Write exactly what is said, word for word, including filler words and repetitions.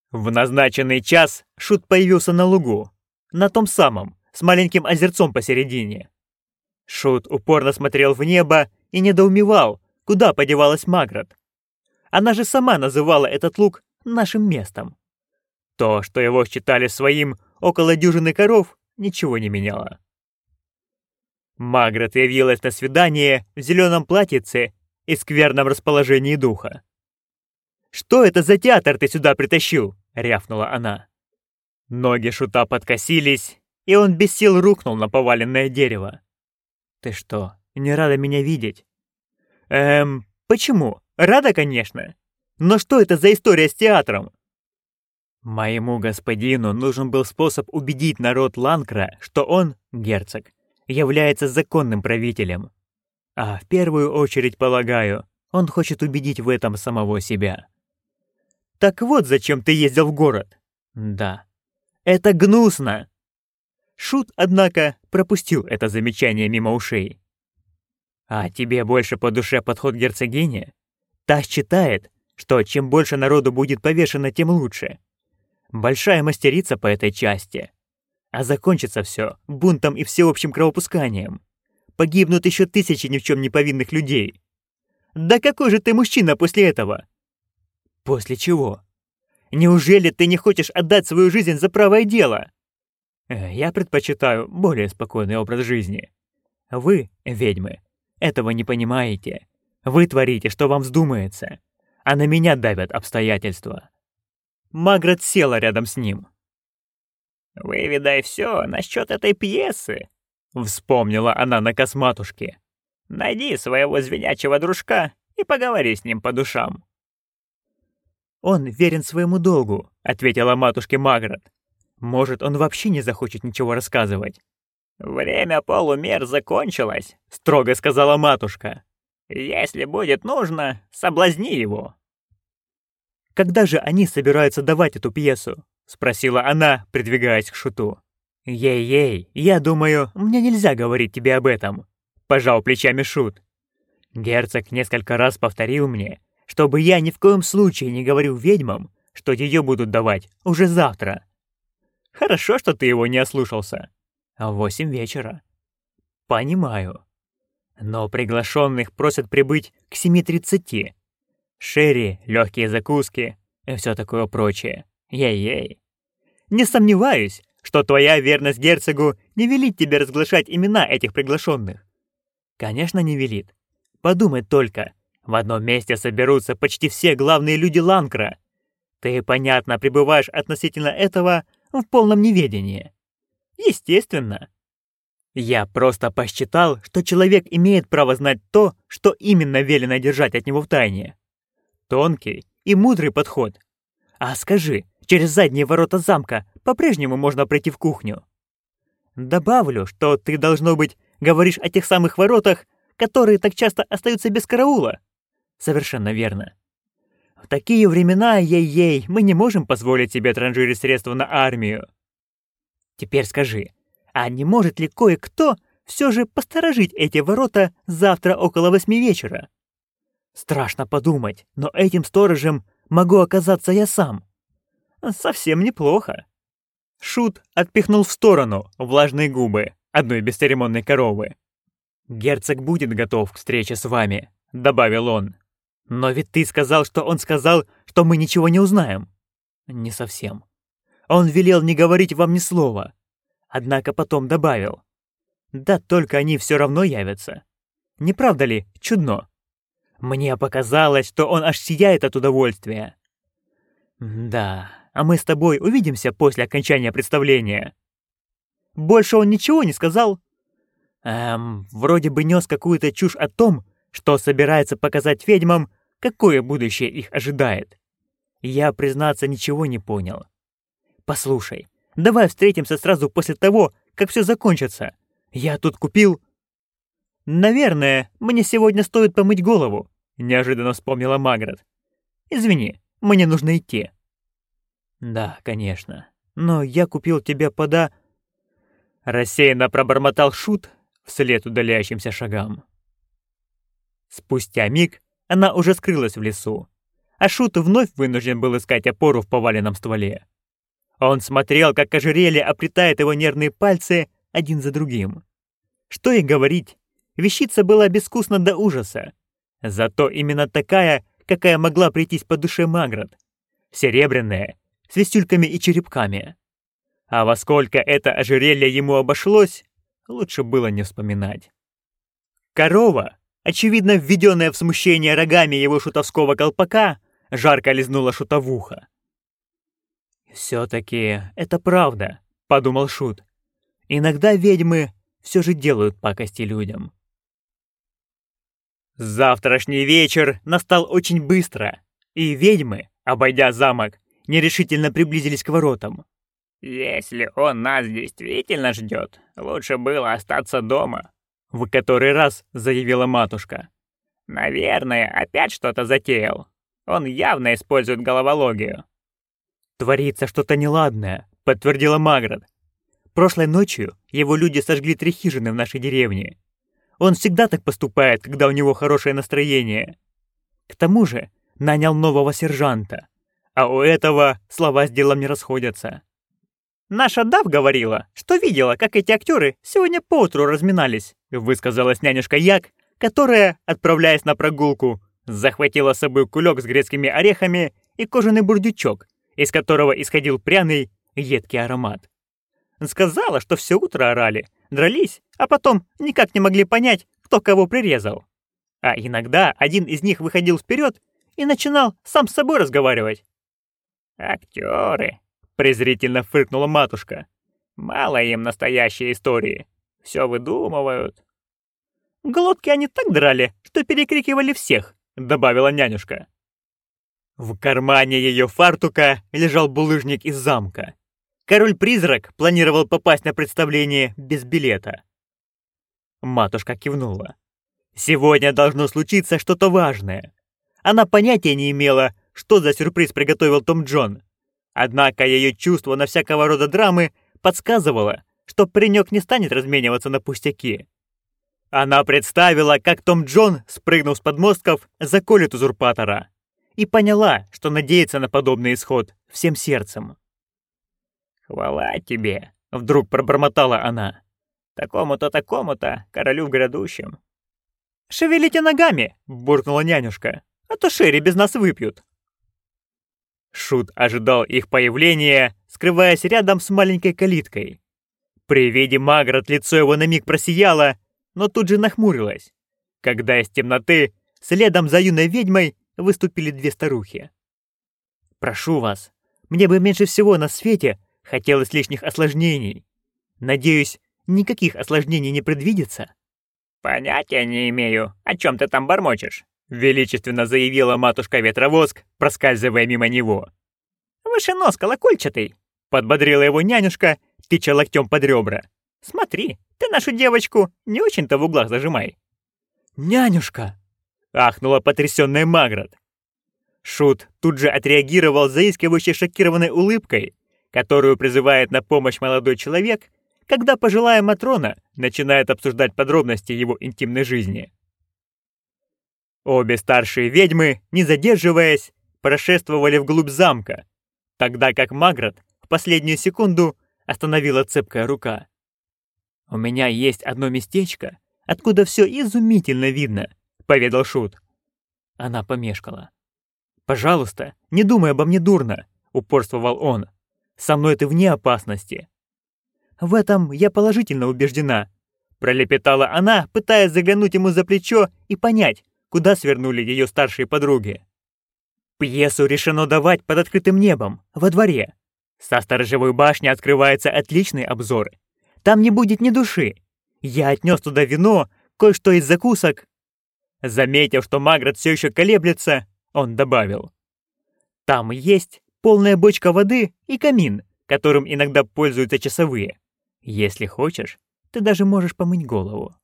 В назначенный час Шут появился на лугу, на том самом, с маленьким озерцом посередине. Шут упорно смотрел в небо и недоумевал, куда подевалась Маград. Она же сама называла этот луг нашим местом. То, что его считали своим около дюжины коров, ничего не меняло. Маград явилась на свидание в зеленом платьице и скверном расположении духа. «Что это за театр ты сюда притащил?» — рявкнула она. Ноги Шута подкосились, и он без сил рухнул на поваленное дерево. «Ты что, не рада меня видеть?» «Эм, почему? Рада, конечно. Но что это за история с театром?» Моему господину нужен был способ убедить народ Ланкра, что он, герцог, является законным правителем. А в первую очередь, полагаю, он хочет убедить в этом самого себя. «Так вот зачем ты ездил в город?» «Да». «Это гнусно!» Шут, однако, пропустил это замечание мимо ушей. «А тебе больше по душе подход герцогини? Та считает, что чем больше народу будет повешено, тем лучше. Большая мастерица по этой части. А закончится все бунтом и всеобщим кровопусканием. Погибнут еще тысячи ни в чем не повинных людей. Да какой же ты мужчина после этого?» «После чего? Неужели ты не хочешь отдать свою жизнь за правое дело?» «Я предпочитаю более спокойный образ жизни. Вы, ведьмы, этого не понимаете. Вы творите, что вам вздумается, а на меня давят обстоятельства». Маград села рядом с ним. «Выведай все насчет этой пьесы», — вспомнила она на косматушке. «Найди своего звенящего дружка и поговори с ним по душам». «Он верен своему долгу», — ответила матушке Маград. «Может, он вообще не захочет ничего рассказывать?» «Время полумер закончилось», — строго сказала матушка. «Если будет нужно, соблазни его». «Когда же они собираются давать эту пьесу?» — спросила она, придвигаясь к Шуту. «Ей-ей, я думаю, мне нельзя говорить тебе об этом», — пожал плечами Шут. «Герцог несколько раз повторил мне, чтобы я ни в коем случае не говорил ведьмам, что ее будут давать уже завтра». «Хорошо, что ты его не ослушался». «В восемь вечера». «Понимаю. Но приглашенных просят прибыть к семи тридцати. Шерри, легкие закуски и все такое прочее. Ей-ей. Не сомневаюсь, что твоя верность герцогу не велит тебе разглашать имена этих приглашенных». «Конечно, не велит. Подумай только, в одном месте соберутся почти все главные люди Ланкра. Ты, понятно, пребываешь относительно этого в полном неведении». «Естественно. Я просто посчитал, что человек имеет право знать то, что именно велено держать от него в тайне. Тонкий и мудрый подход. А скажи, через задние ворота замка по-прежнему можно пройти в кухню?» «Добавлю, что ты, должно быть, говоришь о тех самых воротах, которые так часто остаются без караула». «Совершенно верно. В такие времена, ей-ей, мы не можем позволить себе транжирить средства на армию. Теперь скажи, а не может ли кое-кто все же посторожить эти ворота завтра около восьми вечера?» «Страшно подумать, но этим сторожем могу оказаться я сам». «Совсем неплохо». Шут отпихнул в сторону влажные губы одной бесцеремонной коровы. «Герцог будет готов к встрече с вами», — добавил он. «Но ведь ты сказал, что он сказал, что мы ничего не узнаем». «Не совсем. Он велел не говорить вам ни слова. Однако потом добавил. Да только они все равно явятся. Не правда ли чудно? Мне показалось, что он аж сияет от удовольствия». «Да, а мы с тобой увидимся после окончания представления». «Больше он ничего не сказал?» «Эм, вроде бы нес какую-то чушь о том, что собирается показать ведьмам, какое будущее их ожидает. Я, признаться, ничего не понял. Послушай, давай встретимся сразу после того, как все закончится. Я тут купил...» «Наверное, мне сегодня стоит помыть голову», — неожиданно вспомнила Маград. «Извини, мне нужно идти». «Да, конечно. Но я купил тебе пода...» Рассеянно пробормотал Шут вслед удаляющимся шагам. Спустя миг она уже скрылась в лесу, а Шут вновь вынужден был искать опору в поваленном стволе. Он смотрел, как ожерелье оплетает его нервные пальцы один за другим. Что и говорить, вещица была безвкусна до ужаса. Зато именно такая, какая могла прийтись по душе Маград. Серебряная, с висюльками и черепками. А во сколько это ожерелье ему обошлось, лучше было не вспоминать. Корова, очевидно введенная в смущение рогами его шутовского колпака, жарко лизнула Шута в ухо. «Все-таки это правда», — подумал Шут. «Иногда ведьмы все же делают пакости людям». Завтрашний вечер настал очень быстро, и ведьмы, обойдя замок, нерешительно приблизились к воротам. «Если он нас действительно ждет, лучше было остаться дома», — в который раз заявила матушка. «Наверное, опять что-то затеял. Он явно использует головологию». «Творится что-то неладное», — подтвердила Маград. «Прошлой ночью его люди сожгли три хижины в нашей деревне. Он всегда так поступает, когда у него хорошее настроение. К тому же нанял нового сержанта, а у этого слова с делом не расходятся». «Наша Дав говорила, что видела, как эти актеры сегодня поутру разминались», — высказалась нянюшка Як, которая, отправляясь на прогулку, захватила с собой кулек с грецкими орехами и кожаный бурдючок, из которого исходил пряный, едкий аромат. Сказала, что все утро орали, дрались, а потом никак не могли понять, кто кого прирезал. А иногда один из них выходил вперед и начинал сам с собой разговаривать. «Актеры», — презрительно фыркнула матушка. «Мало им настоящей истории. Все выдумывают». «Глотки они так драли, что перекрикивали всех», — добавила нянюшка. В кармане ее фартука лежал булыжник из замка. Король-призрак планировал попасть на представление без билета. Матушка кивнула. Сегодня должно случиться что-то важное. Она понятия не имела, что за сюрприз приготовил Том Джон. Однако ее чувство на всякого рода драмы подсказывало, что паренек не станет размениваться на пустяки. Она представила, как Том Джон, спрыгнув с подмостков, заколет узурпатора. И поняла, что надеется на подобный исход всем сердцем. «Хвала тебе!» — вдруг пробормотала она. «Такому-то, такому-то, королю в грядущем». «Шевелите ногами!» — буркнула нянюшка. «А то шерри без нас выпьют». Шут ожидал их появления, скрываясь рядом с маленькой калиткой. При виде Маград лицо его на миг просияло, но тут же нахмурилось, когда из темноты, следом за юной ведьмой, выступили две старухи. «Прошу вас, мне бы меньше всего на свете хотелось лишних осложнений. Надеюсь, никаких осложнений не предвидится?» «Понятия не имею, о чем ты там бормочешь», — величественно заявила матушка-ветровоск, проскальзывая мимо него. «Выше нос колокольчатый», — подбодрила его нянюшка, тыча локтем под ребра. «Смотри, ты нашу девочку не очень-то в углах зажимай». «Нянюшка!» — ахнула потрясённая Маград. Шут тут же отреагировал заискивающей шокированной улыбкой, которую призывает на помощь молодой человек, когда пожилая Матрона начинает обсуждать подробности его интимной жизни. Обе старшие ведьмы, не задерживаясь, прошествовали вглубь замка, тогда как Маград в последнюю секунду остановила цепкая рука. «У меня есть одно местечко, откуда все изумительно видно», — поведал Шут. Она помешкала. «Пожалуйста, не думай обо мне дурно», — упорствовал он. «Со мной ты вне опасности». «В этом я положительно убеждена», — пролепетала она, пытаясь заглянуть ему за плечо и понять, куда свернули ее старшие подруги. «Пьесу решено давать под открытым небом, во дворе. Со сторожевой башни открывается отличный обзор. Там не будет ни души. Я отнес туда вино, кое-что из закусок». Заметив, что Маград все еще колеблется, он добавил. «Там есть полная бочка воды и камин, которым иногда пользуются часовые. Если хочешь, ты даже можешь помыть голову».